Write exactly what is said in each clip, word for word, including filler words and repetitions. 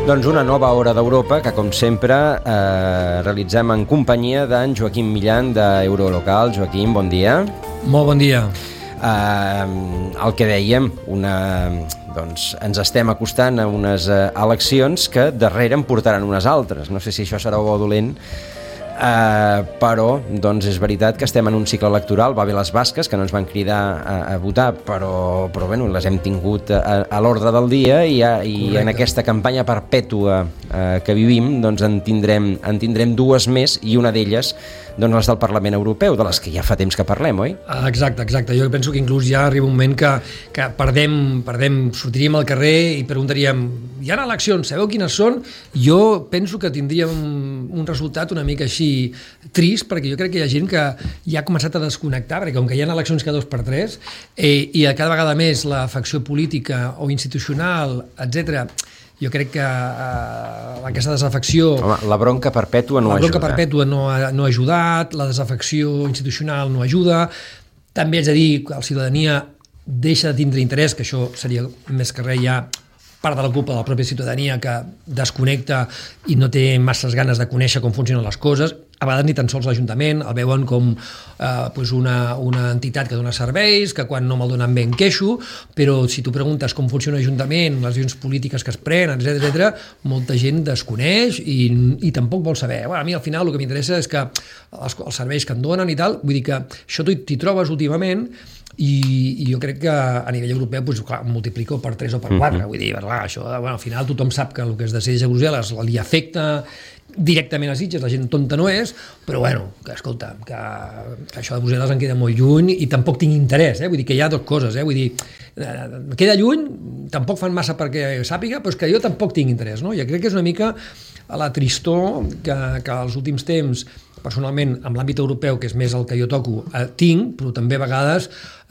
Doncs una nova hora d'Europa que, com sempre, eh, realitzem en companyia d'en Joaquim Millan d'Eurolocal. Joaquim, bon dia. Molt bon dia. Eh, el que dèiem, una, doncs, ens estem acostant a unes eh, eleccions que darrere en portaran unes altres. No sé si això serà bo o dolent, Uh, però doncs és veritat que estem en un cicle electoral. Va bé les basques, que no ens van cridar a, a votar, però, però bueno, les hem tingut a, a l'ordre del dia i, a, i en aquesta campanya perpètua uh, que vivim doncs en tindrem, en tindrem dues més, i una d'elles doncs les del Parlament Europeu, de les que ja fa temps que parlem, oi? Exacte, exacte. Jo penso que inclús ja arriba un moment que, que perdem, perdem, sortiríem al carrer i preguntaríem, hi ha eleccions, sabeu quines són? Jo penso que tindríem un resultat una mica així trist, perquè jo crec que hi ha gent que ja ha començat a desconnectar, perquè com que hi ha eleccions cada dos per tres eh, i a cada vegada més la facció política o institucional, etcètera, jo crec que eh, aquesta desafecció... Home, la bronca perpètua no ajuda. La bronca perpètua no ha, no ha ajudat, la desafecció institucional no ajuda. També haig de dir que la ciutadania deixa de tindre interès, que això seria més que res ja part de la culpa de la pròpia ciutadania, que desconnecta i no té masses ganes de conèixer com funcionen les coses. A vegades ni tan sols l'Ajuntament el veuen com eh, pues una, una entitat que dona serveis, que quan no me'l donen bé em queixo, però si tu preguntes com funciona l'Ajuntament, les decisions polítiques que es prenen, etcètera, etcètera, molta gent desconeix i, i tampoc vol saber. Bueno, a mi al final el que m'interessa és que els, els serveis que em donen i tal, vull dir que això t'hi trobes últimament. I, i jo crec que a nivell europeu pues, clar, multiplico per tres o per quatre, vull dir, clar, això, bueno, al final tothom sap que el que es decideix a Brussel·les li afecta directament a Sitges, la gent tonta no és, però bueno, que escolta, que, que això de Brussel·les em queda molt lluny i tampoc tinc interès, eh? Vull dir que hi ha dues coses, eh? Vull dir, eh, queda lluny, tampoc fan massa perquè sàpiga, però és que jo tampoc tinc interès, no? Jo crec que és una mica a la tristor que, que als últims temps, personalment, amb l'àmbit europeu, que és més el que jo toco, eh, tinc, però també a vegades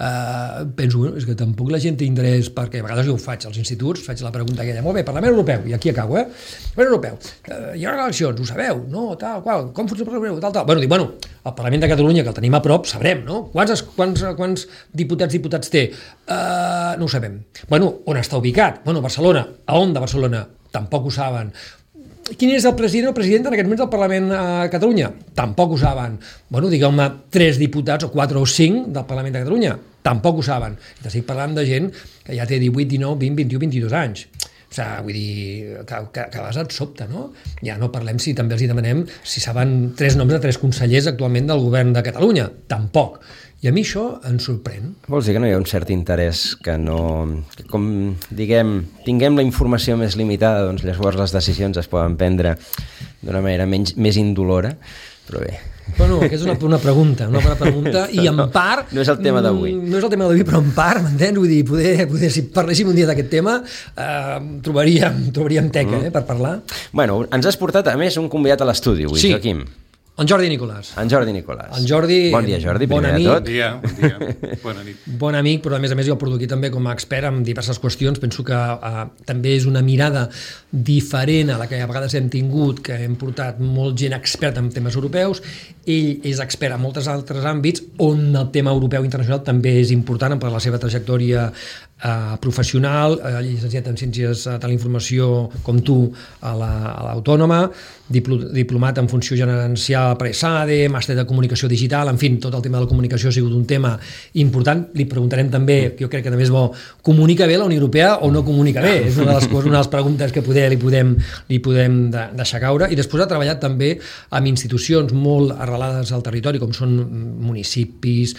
eh, penso, bueno, és que tampoc la gent té interès, perquè a vegades jo ho faig als instituts, faig la pregunta aquella, molt bé, Parlament Europeu, i aquí acabo, eh? Parlament Europeu, eh, hi ha eleccions, ho sabeu? No, tal, qual, com funciona el Parlament Europeu, tal, tal. Bueno, dic, bueno, el Parlament de Catalunya, que el tenim a prop, sabrem, no? Quants, quants, quants diputats diputats té? Uh, no ho sabem. Bueno, on està ubicat? Bueno, Barcelona. A on de Barcelona? Tampoc ho saben. Quin és el president o presidenta en aquest moment del Parlament a Catalunya? Tampoc ho saben. Bueno, digueu-me tres diputats, o quatre o cinc del Parlament de Catalunya. Tampoc ho saben. I t'estic parlant de gent que ja té divuit, dinou, vint, vint-i-u, vint-i-dos anys. O sigui, vull dir, que, que, que a vegades et sobta, no? Ja no parlem si també els demanem si saben tres noms de tres consellers actualment del govern de Catalunya. Tampoc. I a mi això ens sorprèn. Vols dir que no hi ha un cert interès, que no... Que com, diguem, tinguem la informació més limitada, doncs llavors les decisions es poden prendre d'una manera menys, més indolora, però bé. Bueno, aquesta és una, una pregunta, una bona pregunta, i en part... No és el tema d'avui. No és el tema d'avui, però en part, m'entens? Vull dir, poder, poder, si parléssim un dia d'aquest tema, eh, trobaríem, trobaríem teca, mm. eh, per parlar. Bueno, ens has portat, a més, un convidat a l'estudi avui, sí. Joaquim. En Jordi Nicolàs. En Jordi Nicolàs. En Jordi... Bon dia, Jordi, bon primer amic. de tot. Bon dia, bon dia. Bona nit. Bon amic, però a més a més jo el porto aquí també com a expert en diverses qüestions. Penso que uh, també és una mirada diferent a la que a vegades hem tingut, que hem portat molt gent experta en temes europeus. Ell és expert en molts altres àmbits on el tema europeu internacional també és important per la seva trajectòria Uh, professional, uh, llicenciat en Ciències de la Informació com tu a l'Autònoma, la, diplo, diplomat en Funció Gerencial per ESADE, màster de Comunicació Digital, en fi, tot el tema de la comunicació ha sigut un tema important. Li preguntarem també, que jo crec que també és bo, comunica bé la Unió Europea o no comunica bé? És una de les, coses, una de les preguntes que poder li podem, li podem de, deixar caure. I després ha treballat també amb institucions molt arrelades al territori, com són municipis,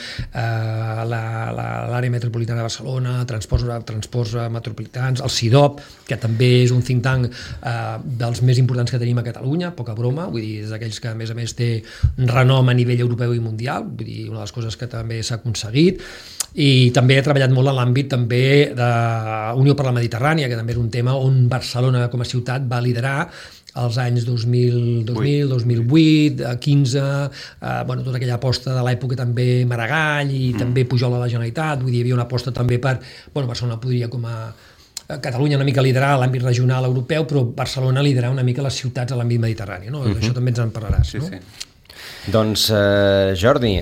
uh, l'àrea metropolitana de Barcelona, transport transports metropolitans, el C I D O P, que també és un think tank eh, dels més importants que tenim a Catalunya, poca broma, vull dir, és d'aquells que a més a més té renom a nivell europeu i mundial, vull dir, una de les coses que també s'ha aconseguit. I també he treballat molt en l'àmbit també de Unió per la Mediterrània, que també és un tema on Barcelona com a ciutat va liderar als anys dos mil, dos mil, dos mil vuit, quinze, eh, bueno, tota aquella aposta de l'època també Maragall i mm. també Pujol a la Generalitat, vull dir, hi havia una aposta també per, bueno, Barcelona podria com a Catalunya una mica liderar l'àmbit regional europeu, però Barcelona liderar una mica les ciutats a l'àmbit mediterrani, no? Mm-hmm. Això també ens en parlaràs, sí, no? Sí. Doncs, uh, Jordi,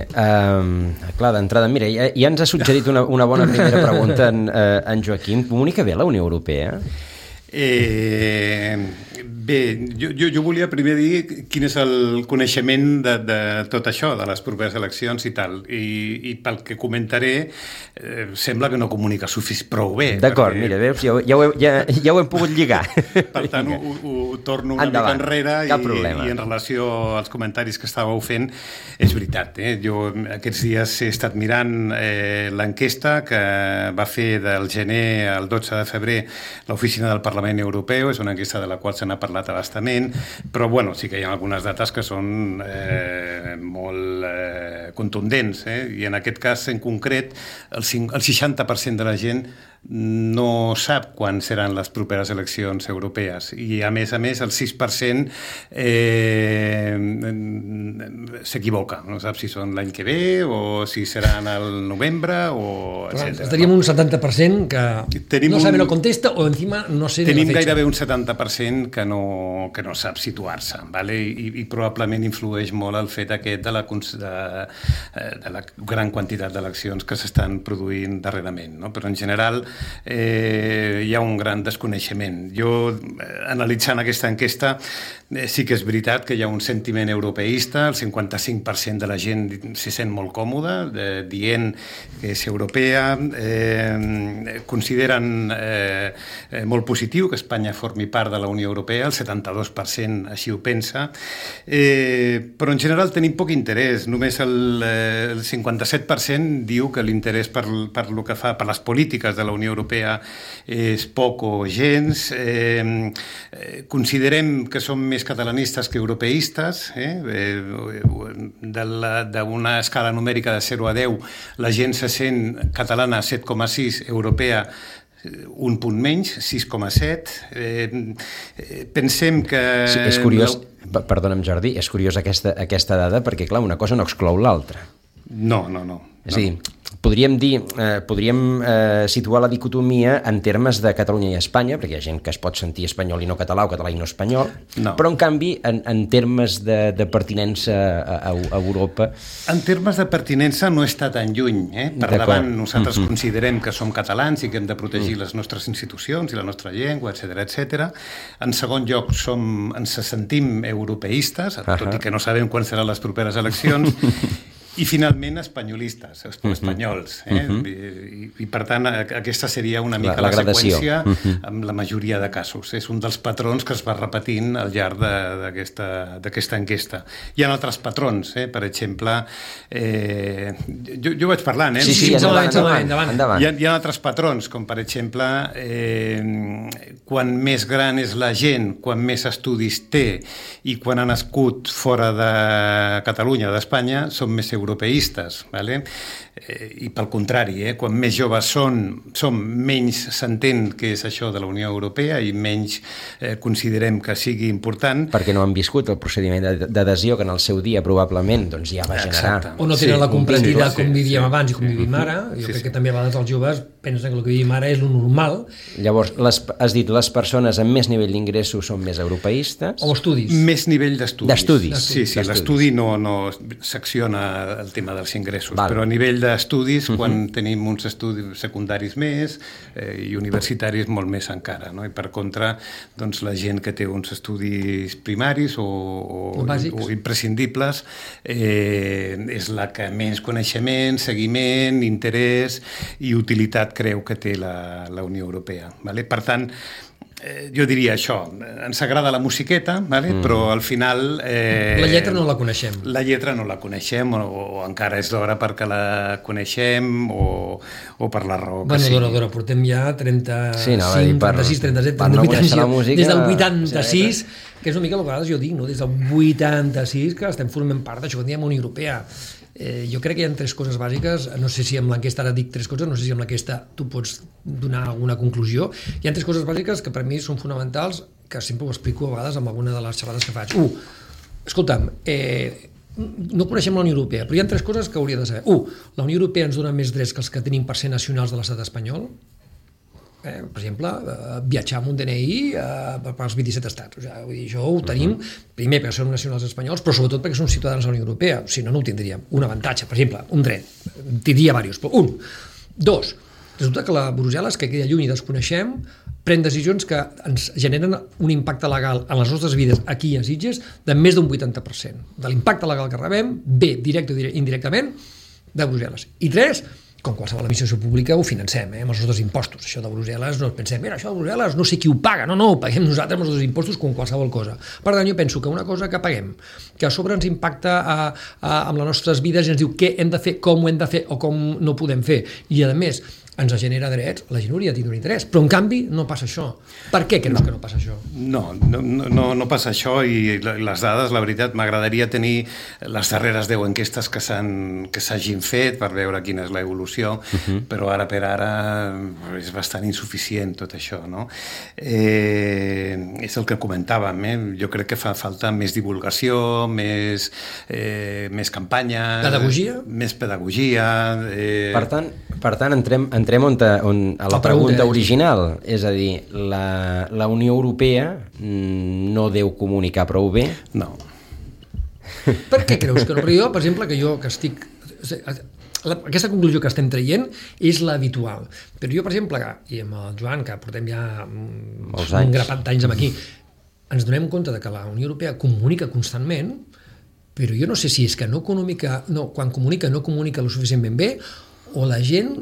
uh, clar, d'entrada, mira, ja, ja ens ha suggerit una, una bona primera pregunta en, uh, en Joaquim. Comunica bé la Unió Europea? Eh, bé, jo, jo, jo volia primer dir quin és el coneixement de, de tot això, de les properes eleccions i tal, i, i pel que comentaré eh, sembla que no comunica suficient prou bé. D'acord, perquè... mira, veus, ja, ja, ho he, ja, ja ho hem pogut lligar. Per tant, ho, ho, ho torno una Endavant, mica enrere i, i en relació als comentaris que estàveu fent, és veritat. Eh? Jo aquests dies he estat mirant eh, l'enquesta que va fer del gener al dotze de febrer l'oficina del Parlament Europeu, és una enquesta de la qual se n'ha parlat a bastament, però bueno, sí que hi ha algunes dates que són eh, molt eh, contundents, eh? I en aquest cas en concret el, cinc, el seixanta per cent de la gent no sap quan seran les properes eleccions europees i a més a més el sis per cent eh, s'equivoca, no sap si són l'any que ve o si seran al novembre o etcètera. Tenim un setanta per cent que tenim no sabe un... no contesta o encima no sé tenim ni la gairebé un setanta per cent que no, que no sap situar-se, vale? I, i probablement influeix molt el fet aquest de la, de, de la gran quantitat d'eleccions que s'estan produint darrerament, no? Però en general eh, hi ha un gran desconeixement. Jo, eh, analitzant aquesta enquesta, eh, sí que és veritat que hi ha un sentiment europeista, el cinquanta-cinc per cent de la gent s'hi sent molt còmoda, eh, dient que és europea, eh, consideren eh, eh, molt positiu que Espanya formi part de la Unió Europea, el setanta-dos per cent així ho pensa, eh, però en general tenim poc interès, només el, eh, el cinquanta-set per cent diu que l'interès per, per lo que fa, per les polítiques de la Unió Europea és poc o gens, eh, eh, considerem que som més catalanistes que europeistes, eh? D'una escala numèrica de zero a deu, la gent se sent catalana set coma sis, europea un punt menys, sis coma set. Eh, pensem que... Sí, és curiós, la... perdona'm Jordi, és curiós aquesta, aquesta dada perquè, clar, una cosa no exclou l'altra. No, no, no. És a dir, podríem dir, eh, podríem eh, situar la dicotomia en termes de Catalunya i Espanya, perquè hi ha gent que es pot sentir espanyol i no català o català i no espanyol, no. Però en canvi, en, en termes de, de pertinença a, a, a Europa... En termes de pertinença no està tan lluny. Eh? Per davant, nosaltres mm-hmm. considerem que som catalans i que hem de protegir mm. les nostres institucions i la nostra llengua, etcètera, etcètera. En segon lloc, som, ens sentim europeistes, uh-huh. tot i que no sabem quan seran les properes eleccions, i finalment espanyolistes, espanyols. Eh? Uh-huh. I, I per tant aquesta seria una mica la, la, la seqüència uh-huh. amb la majoria de casos. És un dels patrons que es va repetint al llarg d'aquesta enquesta. Hi ha altres patrons, eh? Per exemple, eh, jo, jo vaig parlant, eh? Sí, sí, endavant, endavant, endavant. endavant. Hi, ha, hi ha altres patrons, com per exemple, eh, quan més gran és la gent, quan més estudis té i quan ha nascut fora de Catalunya, d'Espanya, són més europeistes, vale? Eh, i pel contrari, eh, quan més joves són, som, menys s'entén que és això de la Unió Europea i menys eh, considerem que sigui important. Perquè no han viscut el procediment d'adhesió que en el seu dia probablement doncs, ja va generar. Exacte. O no tenen sí, la comprensitat com vivíem sí, abans i com sí. vivim ara. Jo sí, crec sí. que també a vegades els joves pensen que el que vivim ara és lo normal. Llavors, les, has dit, les persones amb més nivell d'ingressos són més europeistes? O estudis. Més nivell d'estudis. D'estudis. Sí, sí, l'estudi no, no secciona el tema dels ingressos, Val. Però a nivell d'estudis, uh-huh. quan tenim uns estudis secundaris més eh, i universitaris molt més encara, no? I per contra, doncs la gent que té uns estudis primaris o, o, o imprescindibles eh, és la que menys coneixement, seguiment, interès i utilitat creu que té la, la Unió Europea. Vale? Per tant, Eh, jo diria això, ens agrada la musiqueta, vale? mm. però al final... Eh, la lletra no la coneixem. La lletra no la coneixem, o, o encara és d'hora perquè la coneixem, o, o per la raó que bueno, sigui. Bueno, d'hora, d'hora, portem ja trenta-cinc, sí, no, trenta-sis, trenta-set, per no trenta-vuit la música, des del vuitanta-sis, que és una mica el que a vegades jo dic, no? Des del vuitanta-sis que estem formant part d'això que en diem Unió Europea. Eh, jo crec que hi ha tres coses bàsiques, no sé si amb l'enquesta ara dic tres coses, no sé si amb l'enquesta tu pots donar alguna conclusió. Hi ha tres coses bàsiques que per mi són fonamentals, que sempre ho explico a vegades amb alguna de les xerrades que faig. Un, escolta'm, eh, no coneixem la Unió Europea, però hi ha tres coses que hauria de saber. Un, la Unió Europea ens dona més drets que els que tenim per ser nacionals de l'estat espanyol. Eh, per exemple, eh, viatjar amb un D N I eh, pels vint-i-set estats. O sigui, vull dir, això ho tenim, uh-huh. primer perquè som nacionals espanyols, però sobretot perquè som ciutadans de la Unió Europea. Si no, no ho tindríem. Un avantatge, per exemple, un dret. Tindria diversos, però un. Dos, Resulta que la Brussel·les, que queda lluny i desconeixem, pren decisions que ens generen un impacte legal en les nostres vides aquí a Sitges de més d'un vuitanta per cent. De l'impacte legal que rebem, bé, directe o indirectament, de Brussel·les. I tres, com qualsevol administració pública ho financem, eh, amb els nostres impostos. Això de Brussel·les no pensem, mira, això de Brussel·les no sé qui ho paga, no, no, ho paguem nosaltres amb els nostres impostos com qualsevol cosa. Per tant, jo penso que una cosa que paguem, que a sobre ens impacta a, a, amb les nostres vides i ens diu què hem de fer, com ho hem de fer o com no podem fer, i a més ens genera drets, la gent hauria de tindre un interès, però en canvi no passa això. Per què creus no. que no passa això? No, no, no, no passa això, i les dades, la veritat, m'agradaria tenir les darreres deu enquestes que s'hagin fet per veure quina és l'evolució, uh-huh. però ara per ara és bastant insuficient tot això, no? Eh, és el que comentàvem, eh? Jo crec que fa falta més divulgació, més, eh, més campanya... Pedagogia? Més pedagogia... Eh... Per tant, per tant entrem, entrem on, te, on, a la, la pregunta, pregunta original, és a dir, la, la Unió Europea no deu comunicar prou bé? No. Per què creus que no? Perquè jo, per exemple, que jo que estic... La, aquesta conclusió que estem traient és l'habitual. Però jo, per exemple, i amb el Joan, que portem ja Molts un grapat d'anys amb aquí, ens donem compte de que la Unió Europea comunica constantment, però jo no sé si és que no comunica, no, quan comunica no comunica lo suficientment bé, o la gent,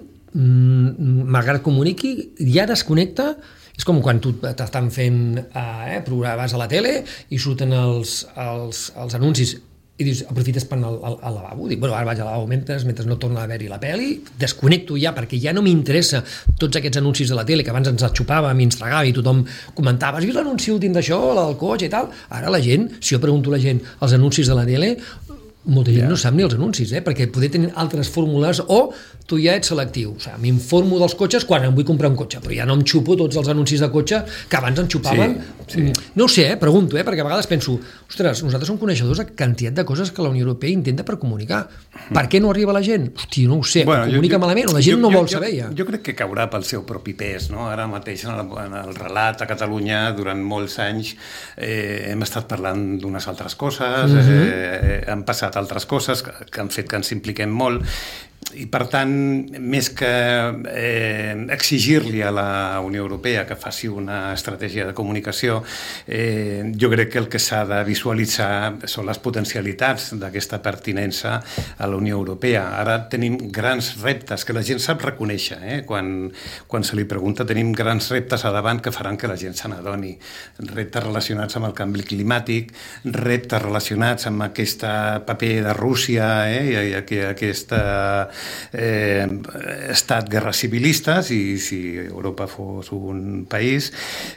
malgrat comuniqui, ja desconnecta. És com quan tu t'estan fent eh, programes a la tele i surten els, els, els anuncis i dius, aprofites per anar al, al lavabo. Dic, bueno, ara vaig al lavabo mentre, mentre no torna a haver-hi la peli, desconnecto ja, perquè ja no m'interessa tots aquests anuncis de la tele, que abans ens xupàvem i ens tragàvem i tothom comentava, has vist l'anunci últim d'això, la del cotxe i tal? Ara la gent, si jo pregunto a la gent els anuncis de la tele, molta gent yeah. no sap ni els anuncis, eh? Perquè poder tenir altres fórmules, o tu ja ets selectiu. O sigui, m'informo dels cotxes quan em vull comprar un cotxe, però ja no em xupo tots els anuncis de cotxe que abans em xupaven. Sí, sí. No ho sé, eh? Pregunto, eh? Perquè a vegades penso, ostres, nosaltres som coneixedors de quantitat de coses que la Unió Europea intenta per comunicar. Per què no arriba la gent? Hosti, no ho sé, bueno, comunica jo, malament, o la gent jo, no vol jo, saber ja. Jo crec que caurà pel seu propi pes, no? Ara mateix en el, en el relat a Catalunya, durant molts anys, eh, hem estat parlant d'unes altres coses, mm-hmm. eh, han passat altres coses que, que han fet que ens impliquem molt, i per tant, més que eh, exigir-li a la Unió Europea que faci una estratègia de comunicació, eh, jo crec que el que s'ha de visualitzar són les potencialitats d'aquesta pertinença a la Unió Europea. Ara tenim grans reptes que la gent sap reconèixer, eh? quan, quan se li pregunta tenim grans reptes a davant que faran que la gent se n'adoni. Reptes relacionats amb el canvi climàtic, reptes relacionats amb aquest paper de Rússia, eh? i, i aquesta Eh, estat guerres civilistes, i si Europa fos un país,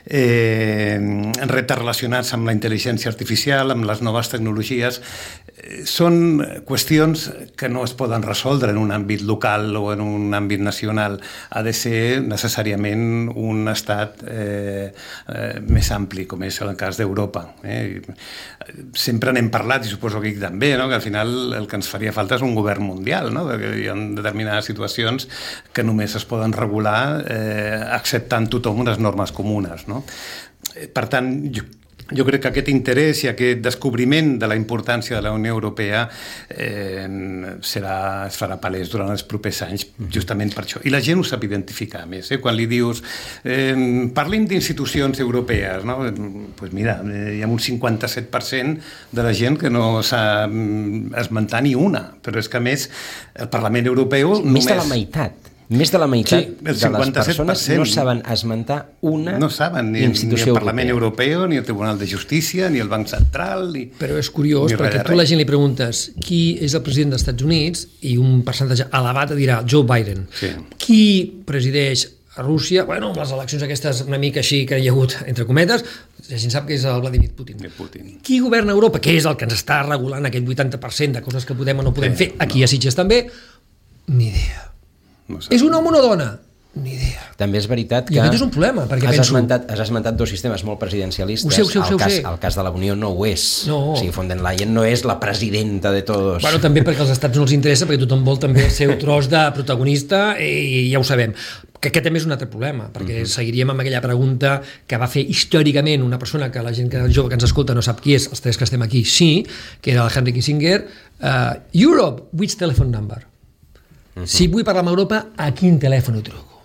eh, reptes relacionats amb la intel·ligència artificial, amb les noves tecnologies, eh, són qüestions que no es poden resoldre en un àmbit local o en un àmbit nacional. Ha de ser necessàriament un estat eh, eh, més ampli, com és el cas d'Europa. Eh? Sempre n'hem parlat, i suposo que també, no? Que al final el que ens faria falta és un govern mundial, no? Perquè hi ha determinades situacions que només es poden regular eh, acceptant tothom unes normes comunes, no? Per tant, jo, jo crec que aquest interès i aquest descobriment de la importància de la Unió Europea eh, serà, es farà palès durant els propers anys, justament per això. I la gent ho sap identificar més. Eh? Quan li dius, eh, parlim d'institucions europees, no? Pues mira, hi ha un cinquanta-set per cent de la gent que no s'ha esmentat ni una, però és que a més el Parlament Europeu sí, només... Més de la meitat. Més de la meitat sí, de les persones no saben esmentar una no saben, ni, institució ni el Parlament Europea. Europeu, ni el Tribunal de Justícia, ni el Banc Central... Ni, Però és curiós, perquè tu a la gent li preguntes qui és el president dels Estats Units i un percentatge elevat dirà Joe Biden. Sí. Qui presideix a Rússia? Bueno, amb les eleccions aquestes una mica així que hi ha hagut, entre cometes, la gent sap que és el Vladimir Putin. Putin. Qui governa Europa? Que és el que ens està regulant aquest vuitanta per cent de coses que podem o no podem sí, fer? Aquí no. A Sitges també? Ni idea. No és un home o una dona? Ni idea. També és veritat que... I aquest és un problema, perquè has penso... Esmentat, has esmentat dos sistemes molt presidencialistes. Ho sé, ho sé, ho sé, el, cas, ho sé. el cas de la Unió no ho és. No. O sigui, von der Leyen no és la presidenta de tots. Bueno, també perquè als estats no els interessa, perquè tothom vol també el seu tros de protagonista, i ja ho sabem. Que aquest també és un altre problema, perquè uh-huh. seguiríem amb aquella pregunta que va fer històricament una persona que la gent que el jove que ens escolta no sap qui és, els tres que estem aquí sí, que era el Henry Kissinger. uh, Europe, which telephone number? Uh-huh. Si vull parlar amb Europa, a quin telèfon ho truco?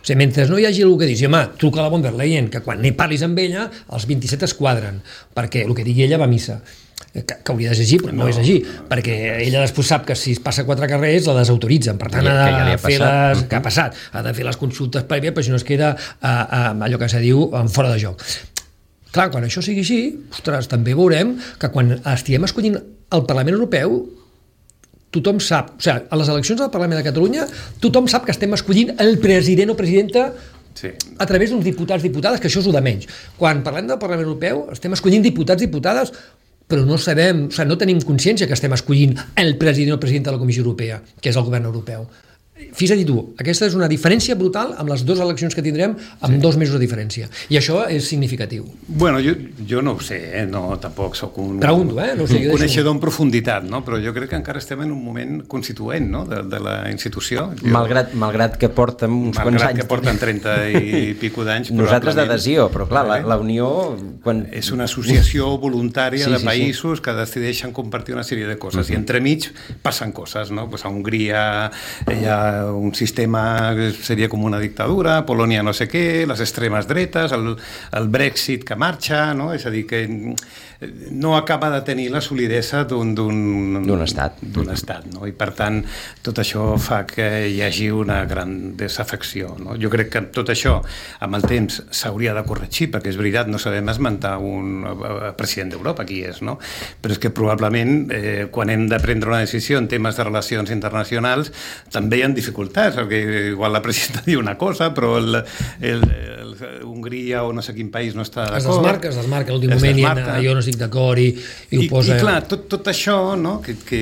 sigui, mentre no hi hagi el que dius, home, truca a la von der Leyen, que quan n'hi parlis amb ella, els vint-i-set es quadren, perquè el que digui ella va a missa. Que, que hauria de ser així, però no, no és així, perquè ella després sap que si es passa quatre carrers la desautoritzen, per tant ha de ja fer les, que ha passat, ha de fer les consultes prèvies, però si no es queda a, a, allò que se diu en fora de joc. Clar, quan això sigui així, ostres, també veurem que quan estiguem escollint el Parlament Europeu tothom sap, o sigui, a les eleccions del Parlament de Catalunya tothom sap que estem escollint el president o presidenta sí. a través d'uns diputats, diputades, que això és el de menys. Quan parlem del Parlament Europeu estem escollint diputats, diputades, però no sabem, o sigui, no tenim consciència que estem escollint el president o presidenta de la Comissió Europea, que és el govern europeu. Fixa't tu, aquesta és una diferència brutal amb les dues eleccions que tindrem amb sí. dos mesos de diferència. I això és significatiu. Bueno, jo, jo no ho sé, eh? no, tampoc soc un, Pregunto, eh? no sé, un coneixedor en profunditat, no? Però jo crec que encara estem en un moment constituent, no? de, de la institució. Jo, malgrat, malgrat que porten uns quants anys. Malgrat que porten trenta i pico d'anys. Nosaltres d'adhesió, però clar, la, la Unió... Quan... És una associació voluntària sí, de sí, països sí. que decideixen compartir una sèrie de coses. Uh-huh. I entremig passen coses, no? Pues a Hongria hi ha un sistema que seria com una dictadura, Polònia no sé què, les extremes dretes, el, el Brexit que marxa, no? És a dir, que no acaba de tenir la solidesa d'un d'un estat. D'un estat, no? I per tant, tot això fa que hi hagi una gran desafecció, no? Jo crec que tot això, amb el temps, s'hauria de corregir, perquè és veritat, no sabem esmentar un president d'Europa, qui és, no? Però és que probablement, eh, quan hem de prendre una decisió en temes de relacions internacionals, també hi ha dificultats, perquè igual la presidenta diu una cosa, però el, el, el Hongria o no sé quin país no està d'acord. Es desmarca, es desmarca, l'últim moment i jo no estic d'acord i, i ho I, posa... I clar, tot, tot això, no?, que, que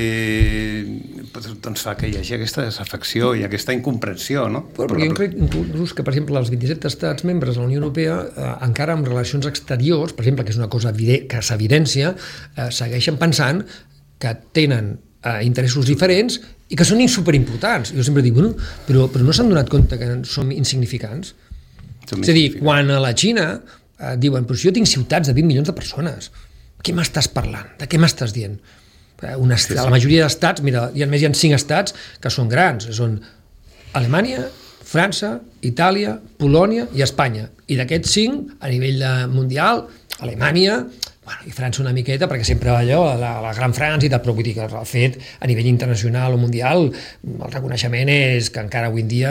doncs fa que hi hagi aquesta desafecció i aquesta incomprensió, no? Però, perquè jo crec inclús que, per exemple, els vint-i-set estats membres de la Unió Europea, eh, encara amb relacions exteriors, per exemple, que és una cosa que s'evidència, eh, segueixen pensant que tenen eh, interessos diferents i que són superimportants. Jo sempre dic, bueno, però, però no s'han donat compte que som insignificants? Som és a dir, quan a la Xina eh, diuen, però si jo tinc ciutats de vint milions de persones, què m'estàs parlant? De què m'estàs dient? Eh, una, sí, sí. La majoria d'estats, mira, i a més hi ha cinc estats que són grans, són Alemanya, França, Itàlia, Polònia i Espanya. I d'aquests cinc, a nivell de mundial, Alemanya... Bueno, i França una miqueta, perquè sempre allò, la, la gran França i tal, però vull dir que el fet a nivell internacional o mundial, el reconeixement és que encara avui en dia,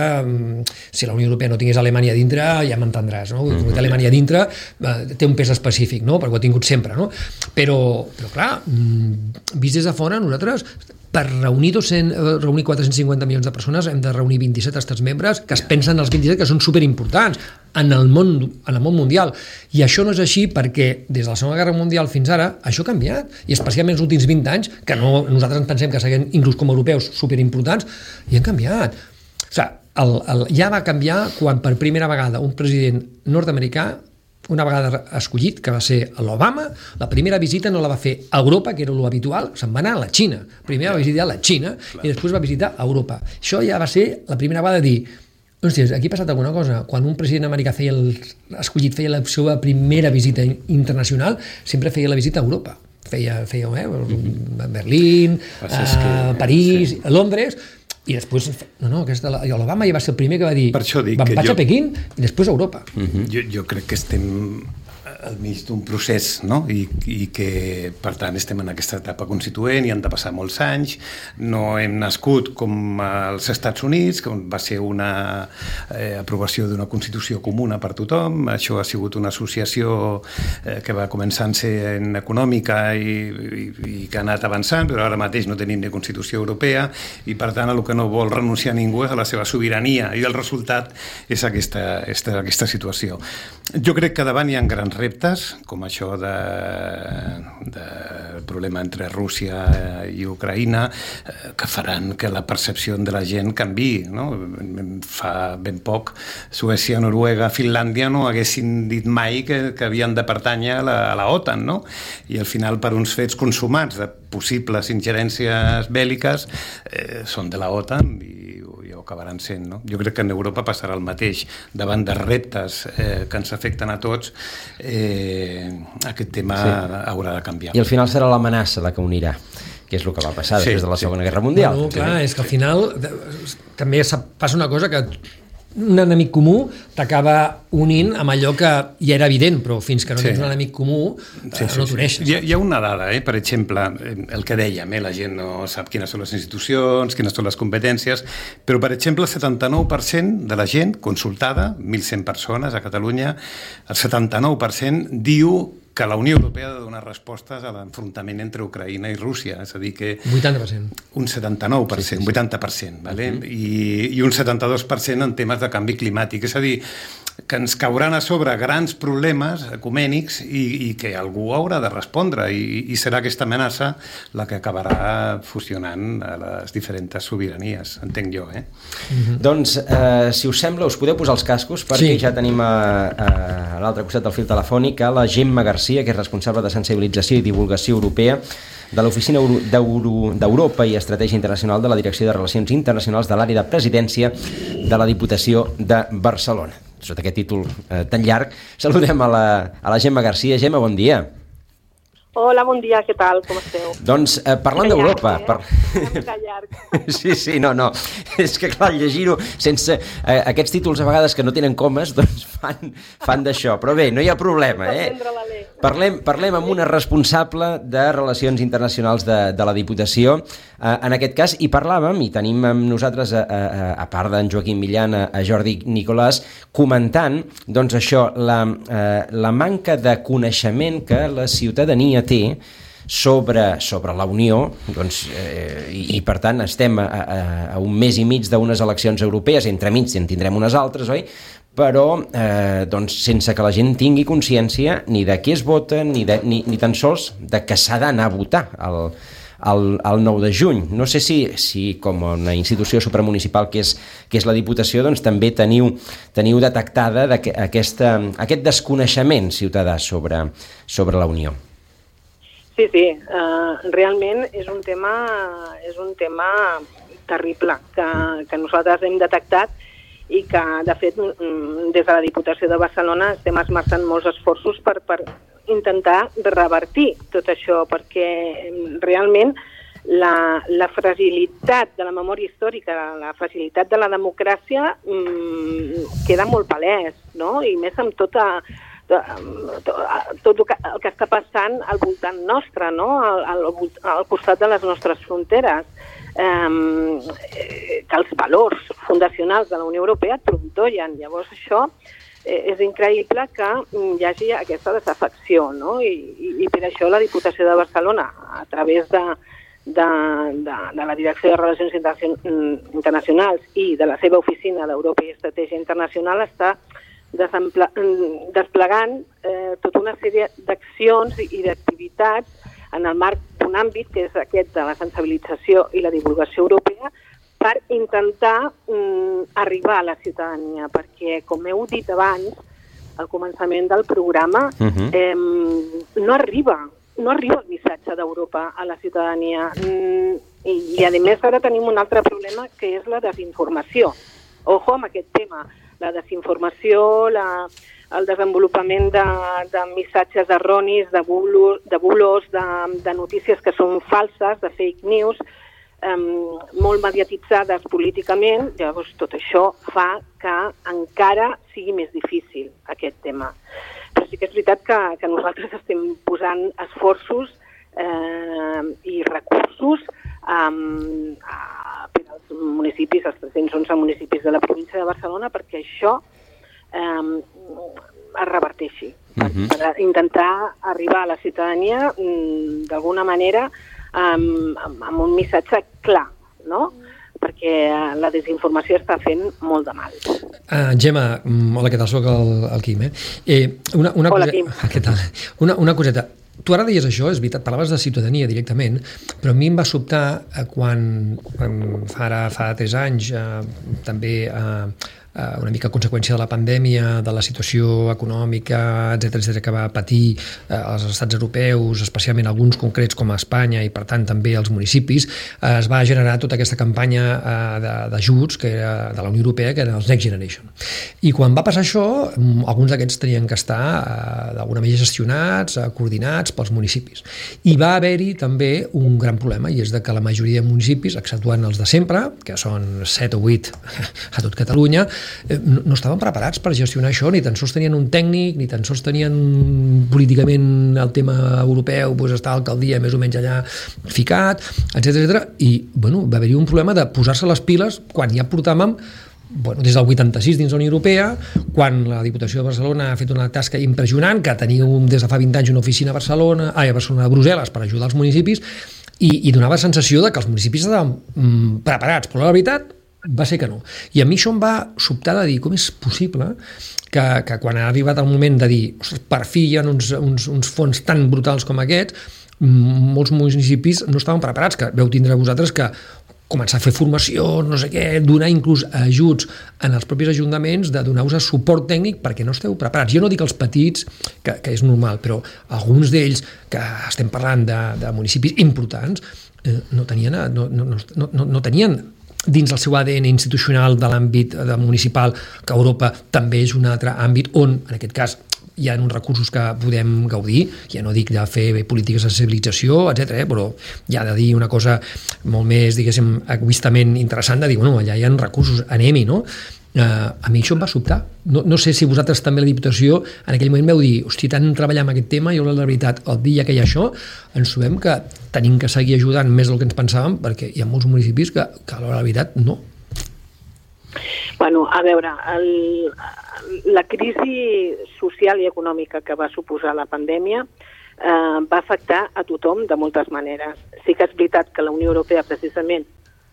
si la Unió Europea no tingués Alemanya dintre, ja m'entendràs, no? Mm-hmm. Que Alemanya dintre eh, té un pes específic, no? Perquè ho ha tingut sempre, no? Però, però clar, vist des de fora, nosaltres, per reunir, dues-centes, reunir quatre-cents cinquanta milions de persones hem de reunir vint-i-set estats membres que es pensen els vint-i-set que són superimportants en el món, en el món mundial. I això no és així perquè des de la Segona Guerra Mundial fins ara això ha canviat, i especialment els últims vint anys, que no, nosaltres ens pensem que seguim inclús com a europeus superimportants, i han canviat. O sigui, el, el, ja va canviar quan per primera vegada un president nord-americà, una vegada escollit, que va ser l'Obama, la primera visita no la va fer a Europa, que era l'habitual, se'n va anar a la Xina. Primer va visitar la Xina i després va visitar Europa. Això ja va ser la primera vegada de dir, hòsties, aquí ha passat alguna cosa. Quan un president americà feia el, escollit feia la seva primera visita internacional, sempre feia la visita a Europa. Feia, feia eh, Berlín, a París, sí. A Londres... I després, no, no, aquesta, l'Obama ja va ser el primer que va dir, vam vaig jo, a Pequín i després a Europa. Uh-huh. jo, jo crec que estem al mig d'un procés, no? I, i que, per tant, estem en aquesta etapa constituent i han de passar molts anys. No hem nascut com als Estats Units, que va ser una eh, aprovació d'una Constitució comuna per tothom. Això ha sigut una associació eh, que va començar en ser en econòmica i, i, i que ha anat avançant, però ara mateix no tenim ni Constitució Europea i, per tant, el que no vol renunciar ningú és a la seva sobirania i el resultat és aquesta, aquesta, aquesta situació. Jo crec que davant hi ha grans reptes, com això de, de problema entre Rússia i Ucraïna, que faran que la percepció de la gent canviï, no? Fa ben poc Suècia, Noruega, Finlàndia no haguessin dit mai que, que havien de pertànyer a la, a la OTAN, no? I al final, per uns fets consumats de possibles ingerències bèl·liques, eh, són de la OTAN i acabaran sent, no? Jo crec que en Europa passarà el mateix. Davant de reptes eh, que ens afecten a tots, eh, aquest tema sí. haurà de canviar. I al final serà l'amenaça la que unirà, que és el que va passar sí, després de la Segona sí. Guerra Mundial. No, clar, és que al final també passa una cosa que un enemic comú t'acaba unint amb allò que ja era evident, però fins que no sí. tens un enemic comú sí, sí, no t'uneixes. Sí. Hi, hi ha una dada, eh? Per exemple, el que dèiem, eh? La gent no sap quines són les institucions, quines són les competències, però, per exemple, el setanta-nou per cent de la gent consultada, mil cent persones a Catalunya, el setanta-nou per cent diu que la Unió Europea ha de donar respostes a l'enfrontament entre Ucraïna i Rússia, és a dir que... vuitanta per cent. Un setanta-nou per cent, sí, sí, sí. vuitanta per cent, vale? Uh-huh. I, i un setanta-dos per cent en temes de canvi climàtic, és a dir, que ens cauran a sobre grans problemes ecumènics i, i que algú haurà de respondre i, i serà aquesta amenaça la que acabarà fusionant a les diferents sobiranies, entenc jo, eh? Uh-huh. Doncs, eh, si us sembla, us podeu posar els cascos perquè sí. ja tenim a, a, a l'altre costat del fil telefònic a la Gemma Garcia, que és responsable de sensibilització i divulgació europea de l'Oficina d'Europa i Estratègia Internacional de la Direcció de Relacions Internacionals de l'Àrea de Presidència de la Diputació de Barcelona. Sota aquest títol eh, tan llarg, saludem a la, a la Gemma Garcia. Gemma, bon dia. Hola, bon dia, què tal? Com esteu? Doncs, eh, parlant d'Europa... Eh? Per... sí, sí, no, no. És que, clar, llegir-ho sense eh, aquests títols a vegades que no tenen comes, doncs fan, fan d'això. Però bé, no hi ha problema, eh? Parlem, parlem amb una responsable de Relacions Internacionals de, de la Diputació, eh, en aquest cas, i parlàvem, i tenim amb nosaltres, a, a, a part d'en Joaquim Millan, a, a Jordi Nicolàs, comentant, doncs això, la, eh, la manca de coneixement que la ciutadania té sobre, sobre la Unió, doncs, eh, i, i per tant estem a, a, a un mes i mig d'unes eleccions europees, entre mig en tindrem unes altres, oi? Però eh, doncs, sense que la gent tingui consciència ni de què es vota, ni, de, ni, ni tan sols de que s'ha d'anar a votar el, el, el nou de juny. No sé si, si com una institució supramunicipal que és, que és la Diputació, doncs també teniu, teniu detectada de que, aquesta, aquest desconeixement ciutadà sobre, sobre la Unió. Sí, sí, uh, realment és un tema, és un tema terrible que, que nosaltres hem detectat i que, de fet, des de la Diputació de Barcelona estem esmerçant molts esforços per, per intentar revertir tot això, perquè realment la, la fragilitat de la memòria històrica, la fragilitat de la democràcia mmm, queda molt palès, no? I més amb tota... tot el que, el que està passant al voltant nostre, no? al, al, al costat de les nostres fronteres, um, que els valors fundacionals de la Unió Europea trontollen. Llavors això eh, és increïble que hi hagi aquesta desafecció, no? I, i, i per això la Diputació de Barcelona, a través de, de, de, de la Direcció de Relacions Internacionals i de la seva oficina d'Europa i Estratègia Internacional, està desplegant eh, tota una sèrie d'accions i d'activitats en el marc d'un àmbit que és aquest de la sensibilització i la divulgació europea per intentar mm, arribar a la ciutadania, perquè, com heu dit abans, al començament del programa, uh-huh. eh, no arriba, no arriba el missatge d'Europa a la ciutadania. Mm, i, I, a més, ara tenim un altre problema, que és la desinformació. Ojo amb aquest tema. La desinformació, la, el desenvolupament de, de missatges erronis, de bulos, de, bulos de, de notícies que són falses, de fake news, eh, molt mediatitzades políticament. Llavors, tot això fa que encara sigui més difícil aquest tema. Però sí que és veritat que, que nosaltres estem posant esforços eh, i recursos Um, a, per als municipis, els tres-cents onze municipis de la província de Barcelona, perquè això um, es reverteixi, uh-huh. per, per intentar arribar a la ciutadania um, d'alguna manera um, amb, amb un missatge clar, no? Perquè la desinformació està fent molt de mal. Uh, Gemma, hola, què tal? Soc el, el Quim. Eh? Eh, una, una hola, cosa... Quim. Ah, què tal? Una, una coseta. Tu ara deies això, és veritat, parlaves de ciutadania directament, però a mi em va sobtar eh, quan, quan fa, ara, fa tres anys, eh, també eh, eh, una mica a conseqüència de la pandèmia, de la situació econòmica, etcètera, etcètera, que va patir eh, els estats europeus, especialment alguns concrets com a Espanya i, per tant, també els municipis, eh, es va generar tota aquesta campanya eh, d'ajuts que era de la Unió Europea, que eren els Next Generation. I quan va passar això, alguns d'aquests tenien que estar eh, d'alguna manera gestionats, eh, coordinats pels municipis. I va haver-hi també un gran problema, i és de que la majoria de municipis, exceptuant els de sempre, que són set o vuit a tot Catalunya, eh, no, no estaven preparats per gestionar això, ni tan sols tenien un tècnic, ni tan sols tenien políticament el tema europeu, doncs està l'alcaldia més o menys allà ficat, etcètera, etcètera, i bueno, va haver-hi un problema de posar-se les piles quan ja portàvem bueno, des del vuitanta-sis dins la Unió Europea, quan la Diputació de Barcelona ha fet una tasca impressionant, que teniu des de fa vint anys una oficina a Barcelona, ai, a Barcelona, a Brussel·les, per ajudar els municipis, i, i donava la sensació de que els municipis estaven mm, preparats, però la veritat va ser que no. I a mi això em va sobtar de dir com és possible que, que quan ha arribat el moment de dir ostres, per fi hi ha uns, uns, uns fons tan brutals com aquests, molts municipis no estaven preparats, que veu tindre vosaltres que començar a fer formació, no sé què, donar inclús ajuts en els propis ajuntaments, de donar-vos suport tècnic perquè no esteu preparats. Jo no dic els petits, que, que és normal, però alguns d'ells, que estem parlant de, de municipis importants, eh, no tenien, no, no, no, no, no tenien dins el seu A D N institucional de l'àmbit municipal, que Europa també és un altre àmbit on, en aquest cas, hi ha uns recursos que podem gaudir, ja no dic de fer polítiques de sensibilització, etcètera, eh, però hi ha de dir una cosa molt més, diguéssim, egoistament interessant, de dir, bueno, allà hi ha recursos, anem-hi, no? Uh, a mi això em va sobtar. No, no sé si vosaltres també a la Diputació en aquell moment veu dir, hosti, tant treballar amb aquest tema, i la veritat, el dia que hi ha això, ens trobem que tenim que seguir ajudant més del que ens pensàvem, perquè hi ha molts municipis que, que a la veritat no. Bueno, a veure, el, la crisi social i econòmica que va suposar la pandèmia eh, va afectar a tothom de moltes maneres. Sí que és veritat que la Unió Europea, precisament,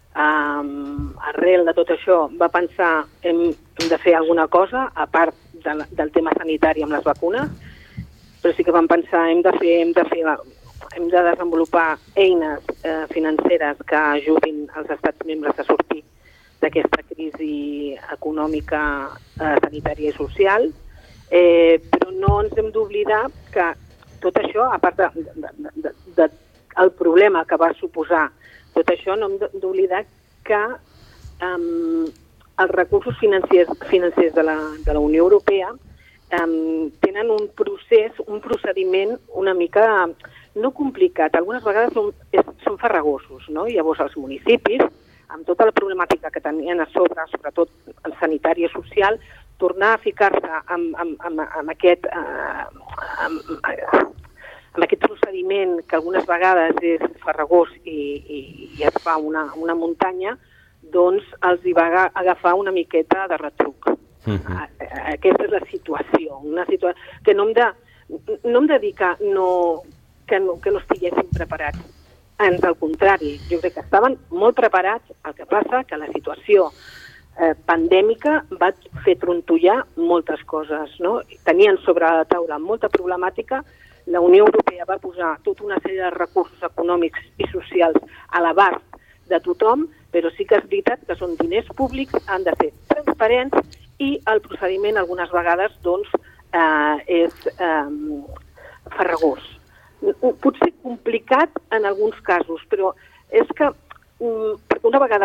Um, arrel de tot això va pensar hem, hem de fer alguna cosa a part de la, del tema sanitari amb les vacunes, però sí que vam pensar hem de fer, hem de fer hem de desenvolupar eines eh, financeres que ajudin els estats membres a sortir d'aquesta crisi econòmica, eh, sanitària i social, eh, però no ens hem d'oblidar que tot això, a part de, de, de, de, de el problema que va suposar tot això, no hem d'oblidar que um, els recursos financers, financers de, la, de la Unió Europea um, tenen un procés, un procediment una mica no complicat. Algunes vegades són, és, són farragosos, no? Llavors els municipis, amb tota la problemàtica que tenien a sobre, sobretot el sanitari i social, tornar a ficar-se amb, amb, amb, amb aquest... Uh, amb, amb, amb aquest procediment que algunes vegades és farragós i, i, i es fa una, una muntanya, doncs els hi va agafar una miqueta de retruc. Uh-huh. Aquesta és la situació. Una situa que no hem de, no hem de dir que no, que no, que no estiguessin preparats. Ans al contrari, jo crec que estaven molt preparats, el que passa que la situació eh, pandèmica va fer trontollar moltes coses, no? Tenien sobre la taula molta problemàtica. La Unió Europea va posar tota una sèrie de recursos econòmics i socials a l'abast de tothom, però sí que és veritat que són diners públics, han de ser transparents i el procediment algunes vegades doncs, eh, és eh, farragós. Potser complicat en alguns casos, però és que mm, perquè una vegada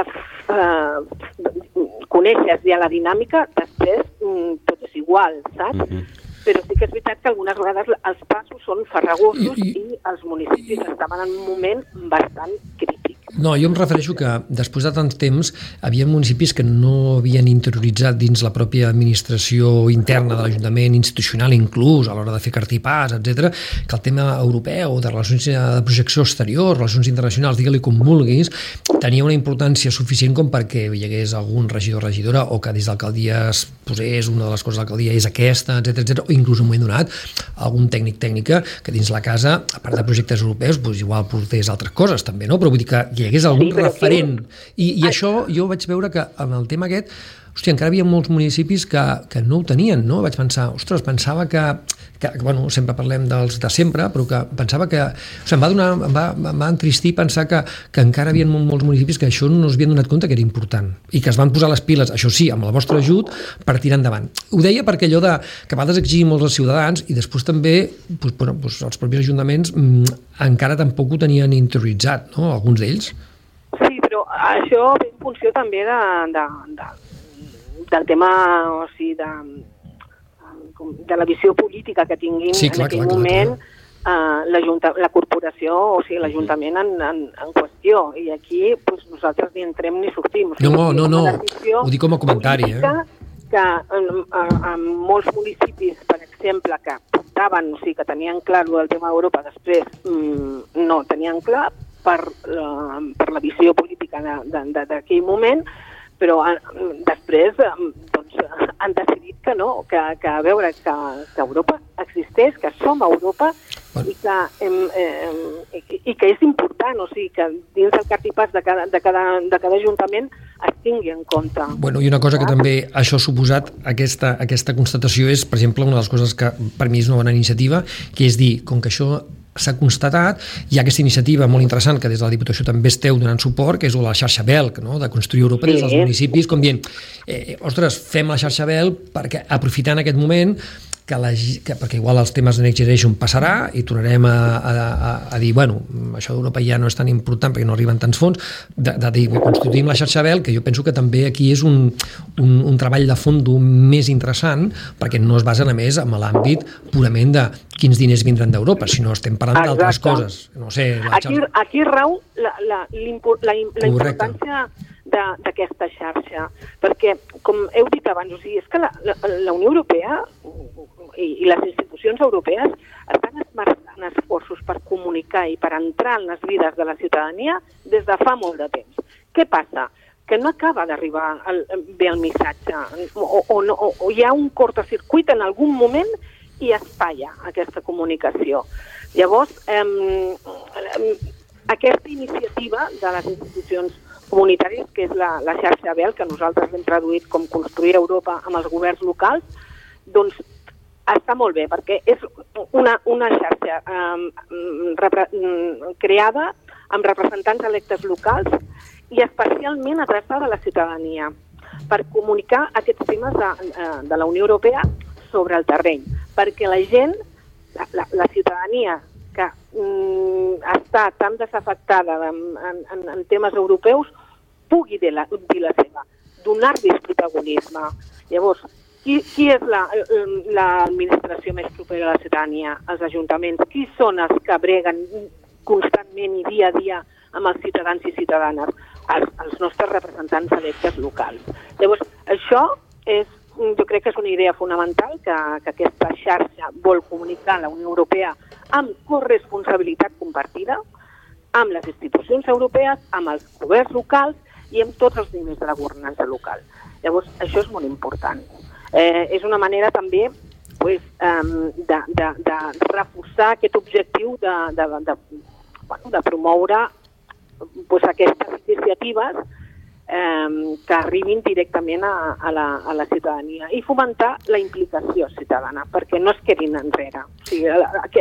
eh, coneixes ja la dinàmica, després mm, tot és igual, saps? Mm-hmm. Però sí que és veritat que algunes vegades els passos són farragosos i, i els municipis estaven en un moment bastant crític. No, jo em refereixo que després de tant temps hi havia municipis que no havien interioritzat dins la pròpia administració interna de l'Ajuntament, institucional inclús, a l'hora de fer cartipàs, etcètera, que el tema europeu, de relacions de projecció exterior, relacions internacionals, digue-li com vulguis, tenia una importància suficient com perquè hi hagués algun regidor o regidora o que des d'alcaldia es posés una de les coses de l'alcaldia és aquesta, etcètera, etcètera, o inclús en un moment donat algun tècnic tècnica que dins la casa, a part de projectes europeus, doncs igual portés altres coses també, no? Però vull dir que hi hagués algun sí, referent. I, i això jo vaig veure que en el tema aquest, hòstia, encara hi havia molts municipis que, que no ho tenien, no? Vaig pensar, ostres, pensava que, que, bueno, sempre parlem dels de sempre, però que pensava que, o sigui, em va donar, em va, em va entristir pensar que, que encara hi havia molts municipis que això no s'havien donat compte que era important i que es van posar les piles, això sí, amb el vostre ajut, per tirar endavant. Ho deia perquè allò de que a vegades exigim molts als ciutadans i després també doncs, bueno, doncs els propis ajuntaments mmm, encara tampoc ho tenien interioritzat, no? Alguns d'ells. Sí, però això ve en funció també de, de, de, del tema, o sigui, de, de la visió política que tinguin sí, clar, en aquell clar, moment clar, clar. Uh, la corporació, o sigui, l'Ajuntament en, en, en qüestió. I aquí pues, nosaltres ni entrem ni sortim. O sigui, no, no, no, ho dic com a comentari. Política, eh? que en, en molts municipis, per exemple, que portaven, o sigui, que tenien clar el tema d'Europa, després mm, no tenien clar per, uh, per la visió política d'aquell moment, però uh, després uh, doncs, uh, han decidit que no, que, que a veure, que, que Europa existeix, que som Europa, i que, eh, eh, i que és important, o sigui, que dins del cartipàs de cada, de cada, de cada ajuntament es tingui en compte. Bueno, i una cosa que també això ha suposat, aquesta, aquesta constatació és, per exemple, una de les coses que per mi és una bona iniciativa, que és dir, com que això s'ha constatat, hi ha aquesta iniciativa molt interessant que des de la Diputació també esteu donant suport, que és la xarxa Belc, no? De construir Europa des dels municipis, com dient, eh, ostres, fem la xarxa Belc perquè aprofitant aquest moment que la, que, perquè igual els temes de Next Generation passarà i tornarem a, a, a, a dir, bueno, això d'Europa ja no és tan important perquè no arriben tants fons, de, de dir, constituïm la xarxa Belc, que jo penso que també aquí és un, un, un treball de fons més interessant, perquè no es basa només en l'àmbit purament de quins diners vindran d'Europa, sinó estem parlant d'altres coses. No sé, la aquí, aquí rau la, la, la, la importància d'aquesta xarxa, perquè, com heu dit abans, o sigui, és que la, la, la Unió Europea i, i les institucions europees estan esmerçant esforços per comunicar i per entrar en les vides de la ciutadania des de fa molt de temps. Què passa? Que no acaba d'arribar bé el missatge, o, o, no, o, o hi ha un cortocircuit en algun moment i es falla aquesta comunicació. Llavors, eh, aquesta iniciativa de les institucions comunitaris, que és la, la xarxa Belc, que nosaltres hem traduït com Construir Europa amb els governs locals, doncs està molt bé, perquè és una, una xarxa eh, repre, creada amb representants electes locals i especialment adreçada a la ciutadania per comunicar aquests temes de, de la Unió Europea sobre el terreny, perquè la gent, la, la, la ciutadania que mm, està tan desafectada en, en, en temes europeus, pugui dir la, dir la seva, donar-los protagonisme. Llavors, qui, qui és l'administració la, més propera a la ciutadania? Els ajuntaments. Qui són els que breguen constantment i dia a dia amb els ciutadans i ciutadanes? Els, els nostres representants electes locals. Llavors, això és, jo crec que és una idea fonamental que, que aquesta xarxa vol comunicar a la Unió Europea amb corresponsabilitat compartida, amb les institucions europees, amb els governs locals i amb tots els nivells de la governança local. Llavors, això és molt important. Eh, és una manera també pues, um, de, de, de reforçar aquest objectiu de, de, de, bueno, de promoure pues, aquestes iniciatives eh, que arribin directament a, a, la, a la ciutadania i fomentar la implicació ciutadana, perquè no es quedin enrere. O sigui, que,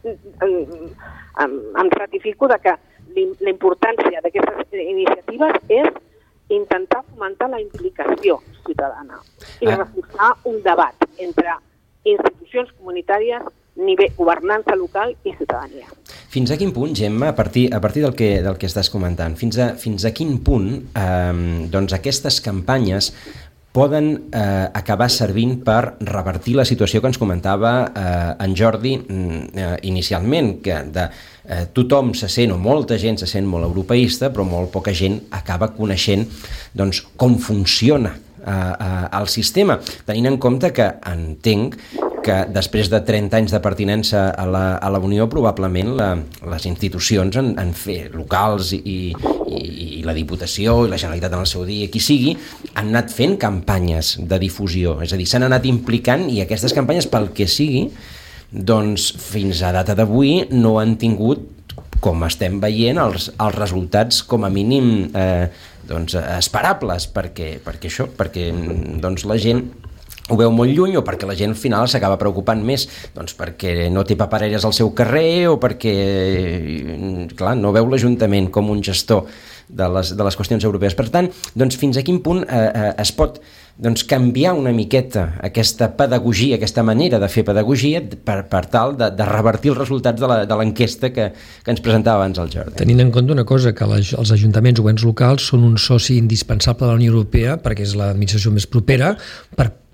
em, em ratifico de que la importància d'aquestes iniciatives és intentar fomentar la implicació ciutadana i reforçar un debat entre institucions comunitàries, nivell governança local i ciutadania. Fins a quin punt, Gemma, a partir, a partir del, que, del que estàs comentant, fins a, fins a quin punt eh, doncs aquestes campanyes poden eh, acabar servint per revertir la situació que ens comentava eh, en Jordi eh, inicialment, que de, eh, tothom se sent, o molta gent se sent molt europeista, però molt poca gent acaba coneixent doncs, com funciona eh, eh, el sistema, tenint en compte que entenc que després de trenta anys de pertinença a la, a la Unió, probablement la, les institucions en, en fer locals i, i, i la Diputació i la Generalitat en el seu dia, qui sigui, han anat fent campanyes de difusió, és a dir, s'han anat implicant i aquestes campanyes, pel que sigui, doncs fins a data d'avui no han tingut, com estem veient, els, els resultats com a mínim eh, doncs, esperables, perquè, perquè això, perquè doncs, la gent ho veu molt lluny, o perquè la gent al final s'acaba preocupant més doncs perquè no té papereres al seu carrer o perquè clar, no veu l'Ajuntament com un gestor de les, de les qüestions europees. Per tant, doncs, fins a quin punt eh, eh, es pot doncs, canviar una miqueta aquesta pedagogia, aquesta manera de fer pedagogia per, per tal de, de revertir els resultats de l'enquesta que, que ens presentava abans el Jordi. Tenint en compte una cosa, que les, els ajuntaments o governs locals són un soci indispensable de la Unió Europea perquè és l'administració més propera per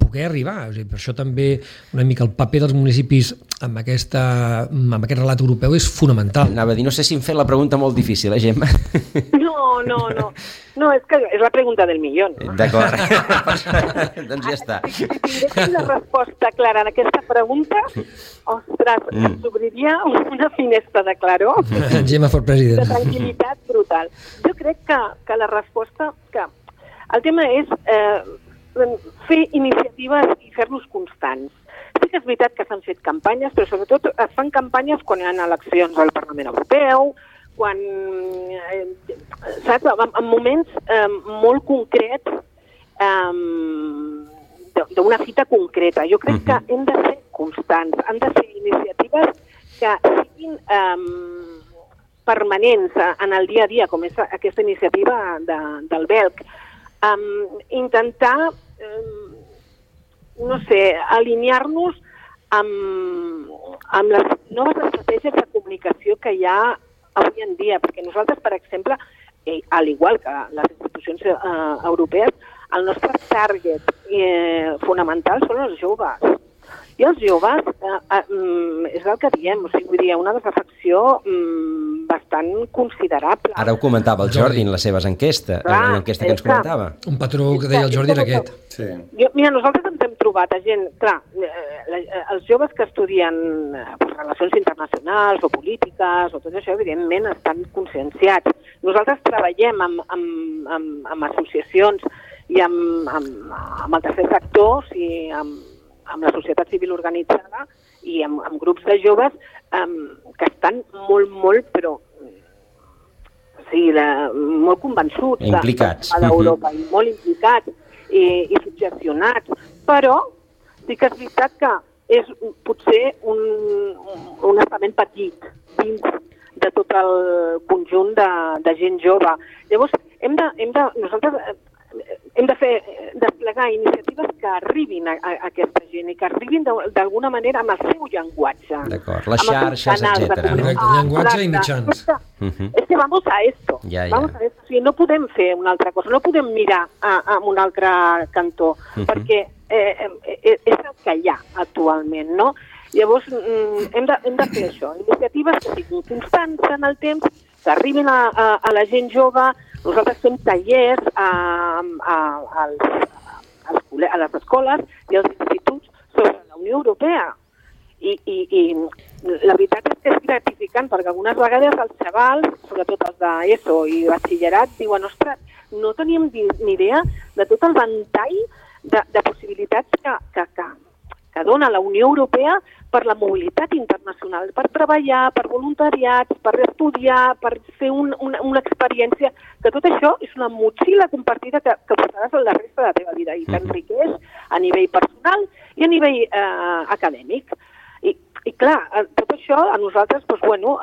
poder arribar. O sigui, per això també una mica el paper dels municipis amb, aquesta, amb aquest relat europeu és fonamental. Anava a dir, no sé si em fet la pregunta molt difícil, eh, Gemma? No, no, no. No, és que és la pregunta del milió. No? D'acord. Doncs ja està. Si, si tinguéssim la resposta clara en aquesta pregunta, ostres, mm. ens obriria una finestra de claror. Gemma for President. De tranquil·litat brutal. Jo crec que, que la resposta... que el tema és eh, fer iniciatives i fer-los constants. Sí que és veritat que s'han fet campanyes, però sobretot es fan campanyes quan hi ha eleccions al Parlament Europeu, quan, eh, saps, en, en moments eh, molt concrets eh, d'una fita concreta. Jo crec que hem de ser constants, han de ser iniciatives que siguin eh, permanents en el dia a dia, com és aquesta iniciativa de, del B E L C. Um, intentar, um, no sé, alinear-nos amb, amb les noves estratègies de comunicació que hi ha avui en dia, perquè nosaltres, per exemple, eh, al igual que les institucions eh, europees, el nostre target eh, fonamental són els joves. I els joves, eh, eh, és el que diem, o sigui, vull dir, una desafecció eh, bastant considerable. Ara ho comentava el Jordi en les seves enquestes, en l'enquesta que ens comentava. Un patró que deia el Jordi era aquest. Sí. Jo, mira, nosaltres ens hem trobat a gent, clar, eh, els joves que estudien eh, relacions internacionals o polítiques o tot això, evidentment, estan conscienciats. Nosaltres treballem amb, amb, amb, amb associacions i amb, amb, amb el tercer sector, i amb amb la societat civil organitzada i amb, amb grups de joves um, que estan molt, molt, però o sigui, la, molt convençuts implicats. De, d'Europa, uh-huh. i molt implicats i, i subgestionats, però sí que és veritat que és potser un, un estament petit dins de tot el conjunt de, de gent jove. Llavors, hem de, hem de, nosaltres hem de fer desplegar iniciatives que arribin a, a, a aquesta gent i que arribin d'alguna manera amb el seu llenguatge. D'acord, les xarxes, etcètera. No? Ah, llenguatge i mitjans. És que, uh-huh. és que vamos a esto. Ja, ja. Vamos a esto. O sigui, no podem fer una altra cosa, no podem mirar a, a un altre cantó, uh-huh. perquè eh, eh, és el que hi ha actualment, no? Llavors, mm, hem, de, hem de fer això, iniciatives que siguin constants en el temps, que arribin a, a, a la gent jove. Nosaltres fem tallers a, a, a, als, a les escoles i als instituts sobre la Unió Europea. I, i, i la veritat és que és gratificant, perquè algunes vegades els xavals, sobretot els d'ESO i batxillerat, diuen, ostres, no teníem ni idea de tot el ventall de, de possibilitats que, que, que, que dona la Unió Europea per la mobilitat internacional, per treballar, per voluntariats, per estudiar, per fer un, una, una experiència, que tot això és una motxilla compartida que, que portaràs a la resta de la teva vida i t'enriqueix a nivell personal i a nivell eh, acadèmic. I, I clar, tot això a nosaltres, doncs, bueno,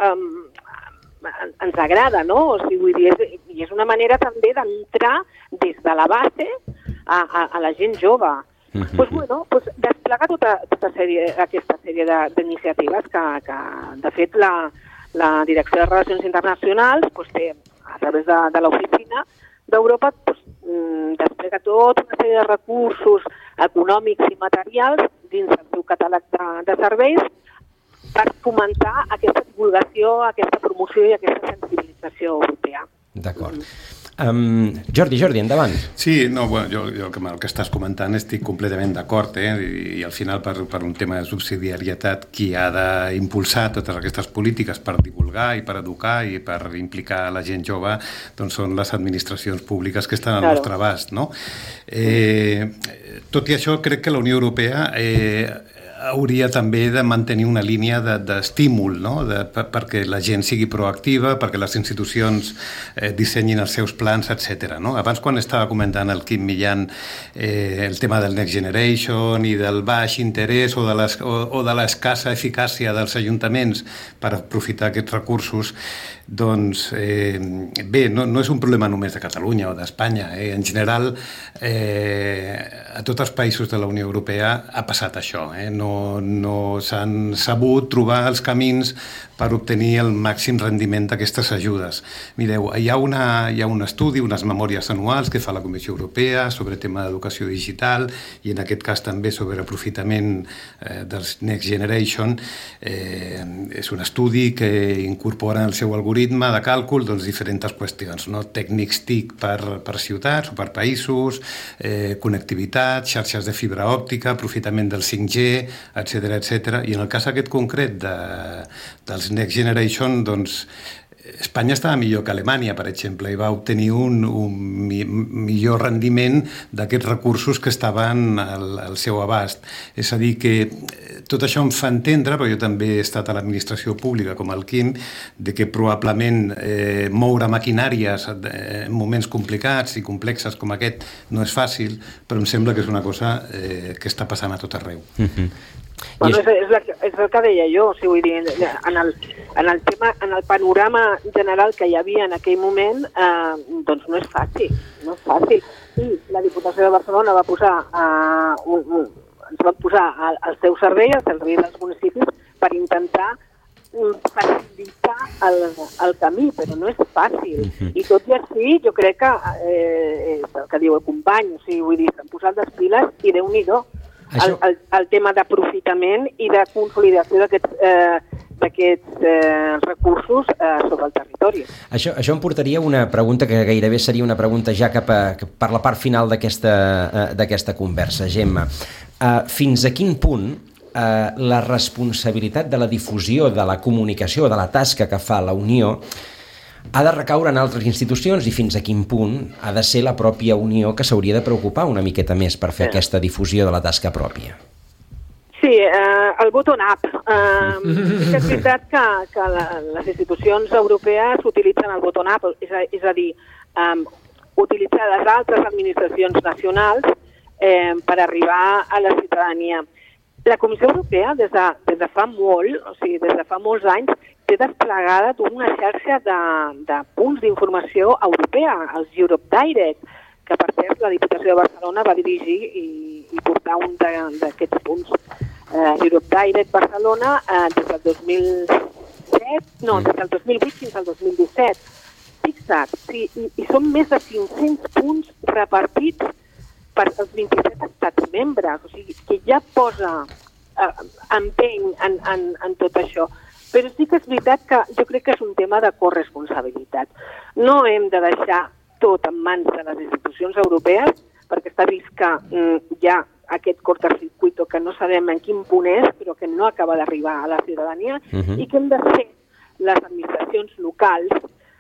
eh, ens agrada, no? O sigui, vull dir, és, i és una manera també d'entrar des de la base a, a, a la gent jove. Doncs, pues, bueno, pues, desplegar tota, tota sèrie, aquesta sèrie d'iniciatives que, que, de fet, la, la Direcció de Relacions Internacionals pues, té, a través de, de l'oficina d'Europa, pues, desplega tota una sèrie de recursos econòmics i materials dins del seu catàleg de, de serveis per fomentar aquesta divulgació, aquesta promoció i aquesta sensibilització europea. D'acord. Um, Jordi, Jordi, endavant. Sí, no, bueno, jo, jo amb el que estàs comentant estic completament d'acord, eh? I, i al final per, per un tema de subsidiarietat qui ha d'impulsar totes aquestes polítiques per divulgar i per educar i per implicar la gent jove doncs són les administracions públiques que estan al claro. nostre abast, no? Eh, tot i això crec que la Unió Europea eh, hauria també de mantenir una línia d'estímul, no? de, per, perquè la gent sigui proactiva, perquè les institucions eh, dissenyin els seus plans, etcètera. No? Abans, quan estava comentant el Quim Millan eh, el tema del Next Generation i del baix interès o de, les, o, o de l'escassa eficàcia dels ajuntaments per aprofitar aquests recursos, doncs eh, bé, no, no és un problema només de Catalunya o d'Espanya. Eh? En general, eh, a tots els països de la Unió Europea ha passat això. Eh? No, no, no s'han sabut trobar els camins per obtenir el màxim rendiment d'aquestes ajudes. Mireu, hi ha, una, hi ha un estudi, unes memòries anuals que fa la Comissió Europea sobre tema d'educació digital i en aquest cas també sobre aprofitament eh, dels Next Generation. Eh, és un estudi que incorpora en el seu algoritme de càlcul doncs, diferents qüestions, no? Tècnics T I C per, per ciutats o per països, eh, connectivitat, xarxes de fibra òptica, aprofitament del cinc G, etcètera, etcètera. I en el cas aquest concret de, dels Next Generation, doncs, Espanya estava millor que Alemanya, per exemple, i va obtenir un, un mi, millor rendiment d'aquests recursos que estaven al, al seu abast. És a dir, que tot això em fa entendre, però jo també he estat a l'administració pública com el Quim, de que probablement eh, moure maquinàries en moments complicats i complexes com aquest no és fàcil, però em sembla que és una cosa eh, que està passant a tot arreu. Mm-hmm. Bueno, és, és, la, és el que deia jo, o sigui, vull dir, en el, en el tema, en el panorama general que hi havia en aquell moment, eh, doncs no és fàcil, no és fàcil. I la Diputació de Barcelona va posar, eh, un, un, ens va posar al, al seu servei, al servei dels municipis, per intentar facilitar el, el camí, però no és fàcil. I tot i així, jo crec que, eh, és el que diu el company, o sigui, vull dir, s'han posat les piles i Déu-n'hi-do. El, el, el tema d'aprofitament i de consolidació d'aquests eh, d'aquests eh, recursos eh, sobre el territori. Això, això em portaria una pregunta que gairebé seria una pregunta ja cap a, per la part final d'aquesta eh, d'aquesta conversa, Gemma. Eh, fins a quin punt eh, la responsabilitat de la difusió, de la comunicació, de la tasca que fa la Unió ha de recaure en altres institucions i fins a quin punt ha de ser la pròpia Unió que s'hauria de preocupar una miqueta més per fer sí. aquesta difusió de la tasca pròpia? Sí, eh, el bottom-up. Eh, és veritat que, que la, les institucions europees utilitzen el bottom-up, és, a, és a dir, eh, utilitzar les altres administracions nacionals eh, per arribar a la ciutadania. La Comissió Europea, des de, des de fa molt, o sigui, des de fa molts anys, té desplegada tota una xarxa de, de punts d'informació europea, els Europe Direct, que per cert la Diputació de Barcelona va dirigir i, i portar un d'aquests punts. Eh, Europe Direct Barcelona eh, des del dos mil set, no, des del dos mil vuit fins al dos mil disset. Fixa't, sí, i, i són més de cinc-cents punts repartits per als vint-i-set estats membres, o sigui, que ja posa eh, empeny en, en, en tot això. Però sí que és veritat que jo crec que és un tema de corresponsabilitat. No hem de deixar tot en mans de les institucions europees, perquè està vist que mm, hi ha aquest cortocircuito que no sabem en quin punt és, però que no acaba d'arribar a la ciutadania, uh-huh. i que hem de ser les administracions locals,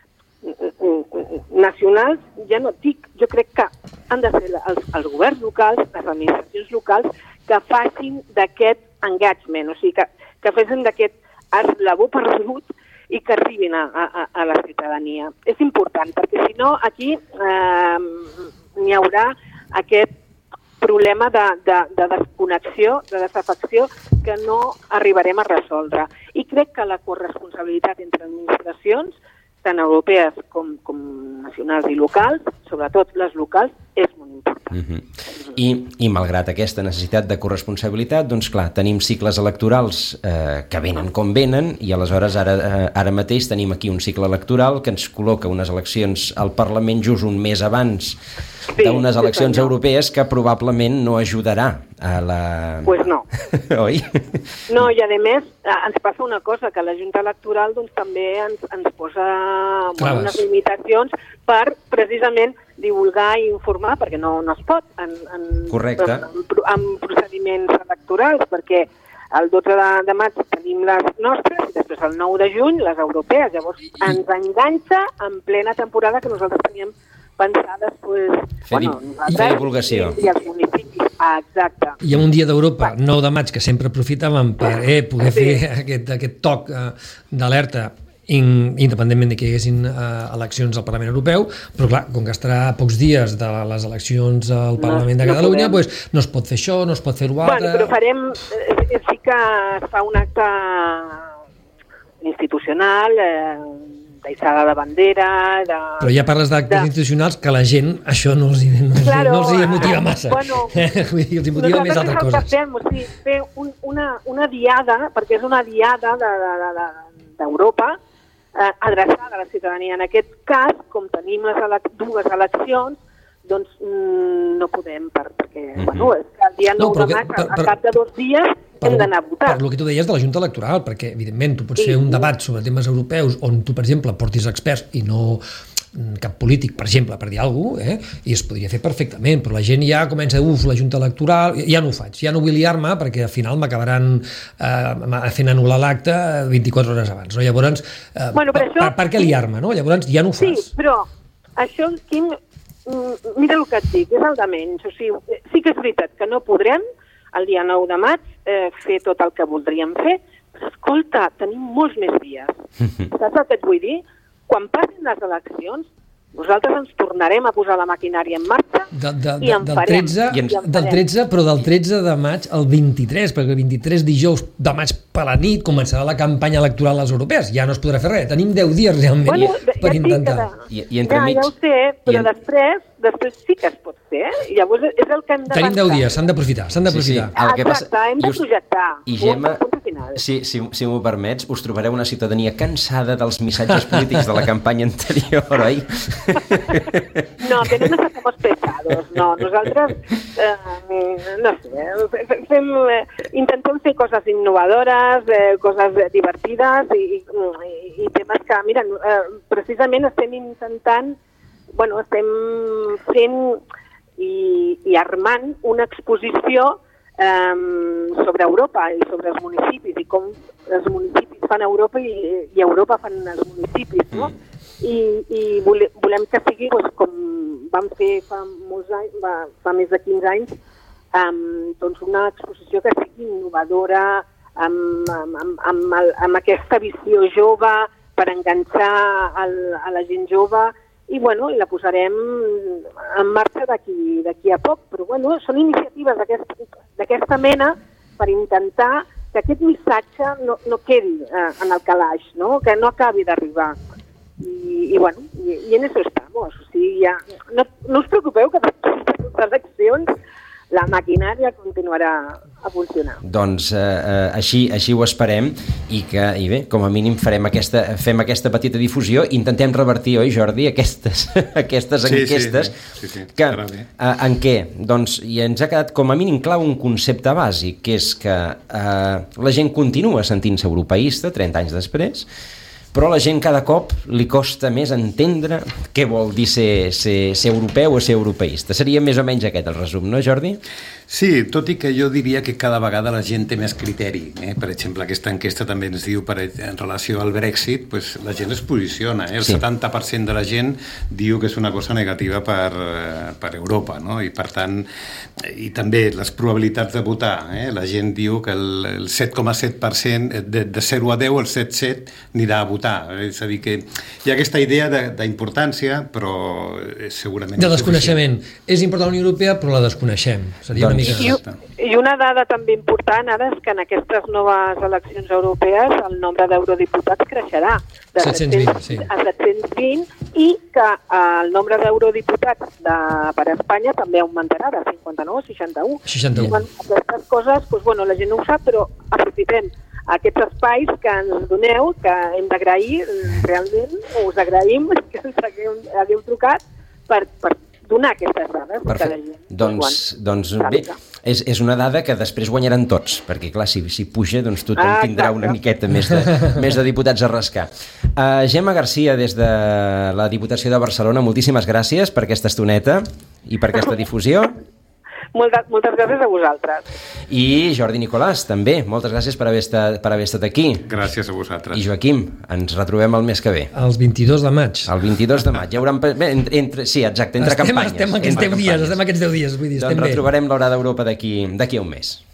nacionals, ja no et dic, jo crec que han de ser els, els governs locals, les administracions locals, que facin d'aquest engagement, o sigui, que, que facin d'aquest eslabó perdut i que arribin a, a, a la ciutadania. És important, perquè si no, aquí eh, n'hi haurà aquest problema de, de, de desconnexió, de desafecció, que no arribarem a resoldre. I crec que la corresponsabilitat entre administracions, tant europees com, com nacionals i locals, sobretot les locals, és molt important. Uh-huh. I, I malgrat aquesta necessitat de corresponsabilitat, doncs clar, tenim cicles electorals eh, que venen com venen i aleshores ara, eh, ara mateix tenim aquí un cicle electoral que ens col·loca unes eleccions al Parlament just un mes abans sí, d'unes eleccions sí, europees que probablement no ajudarà a la... Pues no. Oi? No, i a més ens passa una cosa, que la Junta Electoral doncs, també ens, ens posa bueno, unes limitacions per precisament divulgar i informar, perquè no, no es pot en, en, Correcte. En, en procediments electorals, perquè el dotze de maig tenim les nostres i després el nou de juny les europees. Llavors ens enganxa en plena temporada que nosaltres teníem pensades pues, fer, bueno, fer divulgació. I, i els municipis. Ah, exacte. Hi ha un dia d'Europa, nou de maig, que sempre aprofitàvem per eh, poder sí. fer aquest, aquest toc eh, d'alerta In, independentment de que hi haguessin uh, eleccions al Parlament Europeu, però clar, com que estarà a pocs dies de les eleccions al Parlament no, de Catalunya, no, pues, no es pot fer això, no es pot fer-ho altre... Bueno, però farem... Eh, sí que es fa un acte institucional eh, d'eixada de bandera... De, Però ja parles d'actes de... institucionals que la gent, això no els, no els, Claro, no els hi motiva massa. Bueno, Vull dir, els hi motiva més altres coses. Nosaltres és el que fem, o sigui, fer un, una, una diada, perquè és una diada d'Europa, de, de, de, eh, adreçada a la ciutadania. En aquest cas, com tenim les elec dues eleccions, doncs mm, no podem, per, perquè mm -hmm. bueno, és que el dia nou no, de maig, per, per, a cap de dos dies, per, hem d'anar a votar. Per el que tu deies de la Junta Electoral, perquè, evidentment, tu pots sí, fer un debat sobre temes europeus on tu, per exemple, portis experts i no cap polític, per exemple, per dir alguna cosa, eh? I es podria fer perfectament, però la gent ja comença, uf, la Junta Electoral, ja no ho faig, ja no vull liar-me perquè al final m'acabaran eh, fent anul·lar l'acte vint-i-quatre hores abans, no? Llavors, eh, bueno, per, per, per, per què liar-me, no? Llavors ja no ho fas. Sí, però això, Quim, mira el que et dic, és el de menys. O sigui, sí que és veritat que no podrem el dia nou de maig eh, fer tot el que voldríem fer, però escolta, tenim molts més dies. Saps el que et vull dir? Quan passin les eleccions, nosaltres ens tornarem a posar la maquinària en marxa de, de, de, i en del farem. tretze, I en del tretze, però del tretze de maig al vint-i-tres, perquè el vint-i-tres dijous de maig per la nit començarà la campanya electoral a les europees. Ja no es podrà fer res. Tenim deu dies realment bueno, per ja intentar. I, i entre ja, mig... ja ho sé, però en... després, després sí que es pot fer. Llavors és el que hem de Tenim deu dies, s'han d'aprofitar, s'han d'aprofitar. Sí, sí. El que Exacte, passa... hem de projectar. I Gemma, sí, si, si m'ho permets, us trobareu una ciutadania cansada dels missatges polítics de la campanya anterior, oi? No, que no nos hacemos pesados, no. Nosaltres, eh, no sé, fem, eh, intentem fer coses innovadores, eh, coses divertides i, i, i temes que, mira, eh, precisament estem intentant, bueno, estem fent i, i armant una exposició eh, sobre Europa i sobre els municipis i com els municipis fan Europa i, i Europa fan els municipis, no? I, i volem, volem que sigui doncs, com vam fer fa molts anys, fa, fa més de quinze anys, um, doncs una exposició que sigui innovadora, amb, amb, amb, amb, el, amb aquesta visió jove per enganxar el, a la gent jove i bueno, la posarem en marxa d'aquí d'aquí a poc, però bueno, són iniciatives d'aquesta mena per intentar que aquest missatge no, no quedi eh, en el calaix, no? Que no acabi d'arribar. I, i bueno, i, i en eso estamos. O sigui, ja, no, no us preocupeu que després de les eleccions la maquinària continuarà a funcionar. Doncs eh, eh, així, així ho esperem i que, i bé, com a mínim farem aquesta, fem aquesta petita difusió, intentem revertir, oi Jordi, aquestes, aquestes sí, enquestes sí, sí, sí, que, eh, en què? Doncs i ens ha quedat com a mínim clar un concepte bàsic, que és que eh, la gent continua sentint-se europeista trenta anys després, però la gent cada cop li costa més entendre què vol dir ser, ser, ser europeu o ser europeista. Seria més o menys aquest el resum, no, Jordi? Sí, tot i que jo diria que cada vegada la gent té més criteri. Eh? Per exemple, aquesta enquesta també ens diu per, en relació al Brexit, pues, la gent es posiciona. Eh? El sí. setanta per cent de la gent diu que és una cosa negativa per, per Europa, no? I per tant, i també les probabilitats de votar. Eh? La gent diu que el, el set coma set per cent, de, de zero a deu, el set coma set anirà a votar. És a dir, que hi ha aquesta idea d'importància, però segurament... De desconeixement. És important la Unió Europea, però la desconeixem. Seria doncs... una mica... I, I una dada també important ara és que en aquestes noves eleccions europees el nombre d'eurodiputats creixerà de set-cents vint, sí. a set-cents vint i que el nombre d'eurodiputats de, per Espanya també augmentarà de cinquanta-nou a seixanta-u. seixanta-u. I aquestes coses, doncs, bueno, la gent no ho sap, però aprofitem aquests espais que ens doneu, que hem d'agrair, realment us agraïm que ens hagueu, hagueu trucat per, per donar aquestes dades. Perfecte. La gent, doncs, doncs bé, és, és una dada que després guanyaran tots, perquè clar, si, si puja, doncs tothom ah, tindrà una miqueta més de, més de diputats a rascar. Uh, Gemma Garcia, des de la Diputació de Barcelona, moltíssimes gràcies per aquesta estoneta i per aquesta difusió. Moltes, moltes gràcies a vosaltres. I Jordi Nicolàs, també, moltes gràcies per haver estat, per haver estat aquí. Gràcies a vosaltres. I Joaquim, ens retrobem el mes que ve. El vint-i-dos de maig. El vint-i-dos de maig. Ja hauran... Bé, entre, entre, sí, exacte, entre estem, campanyes. Estem aquests deu dies, estem aquests deu dies, vull dir, estem doncs bé. Retrobarem l'Hora d'Europa d'aquí d'aquí a un mes.